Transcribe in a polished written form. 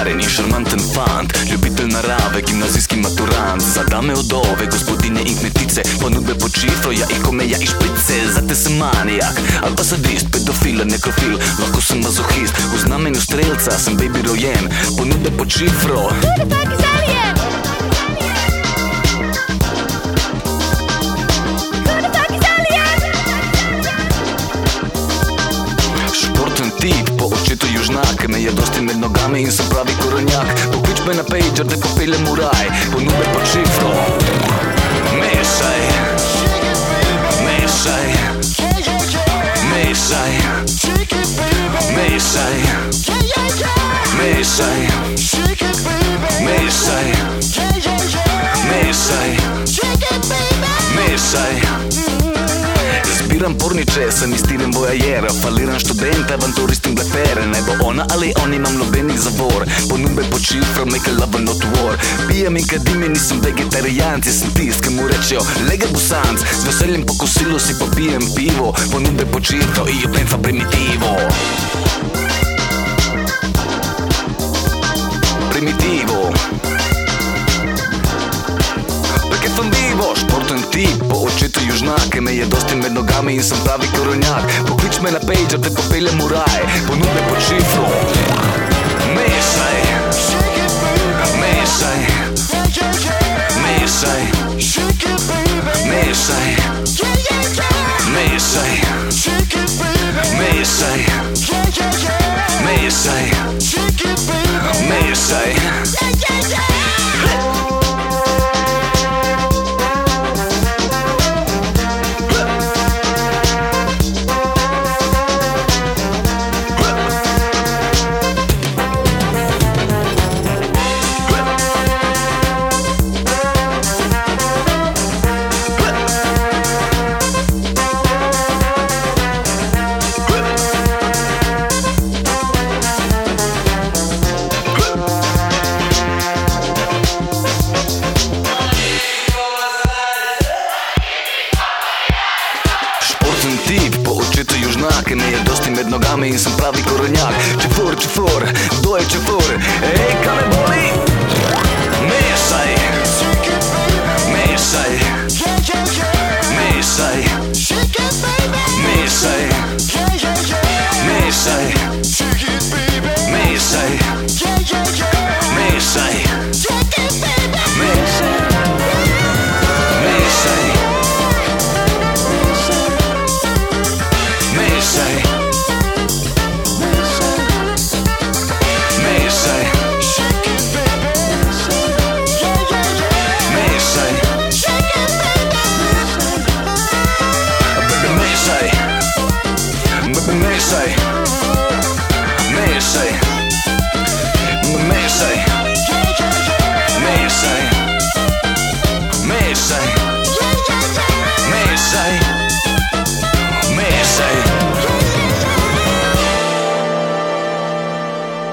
pokvaren in šarmanten fant, ljubitelj narave, gimnazijski maturant. Za dame vdove, gospodinje in kmetice, ponudbe pod šifro, ja i komeja i špice. Zate sem manijak, ali pa sadist, pedofil, nekrofil, lahko sem mazohist. V znamenju strelca sem baby rojen, ponudbe pod šifro. Who the fuck is Alien? Who the fuck is Alien? Športen tip, po očetu južnak, me je dosti med nogami in sem pravi koronjak. Poklič me na pager, da popeljem v raj, ponudbe pod šifro. Mešaj, mešaj, mešaj, mešaj, mešaj, mešaj, mešaj, mešaj. Zbiram porniče, sem istiren voyajera, faliran študent, avanturist in blefer. Ne bo ona ali on, imam nobenih zavor, ponudbe pod šifro, make a love not war. Pijem in kadim in nisem vegetarijanc, jaz sem tist, ki mu rečejo lega busanc. Z veseljem po kosilu si popijem pivo, ponudbe pod šifro i pensa primitivo. Primitivo. Perché fan vivo, športen tip, po očetu južnak, me je dosti med nogami in sem pravi koronjak. Poklič me na pager, te popeljem v raj, ponudbe pod šifro. Mešaj, mešaj, mešaj, mešaj, mešaj, mešaj, mešaj, mešaj. Tip, po očetu južnak, me je dosti med nogami in sem pravi koronjak. Čefor, čefor, kdo je čefor? Ej, kaj me boli? Mešaj, mešaj, mešaj, mešaj, mešaj, mešaj.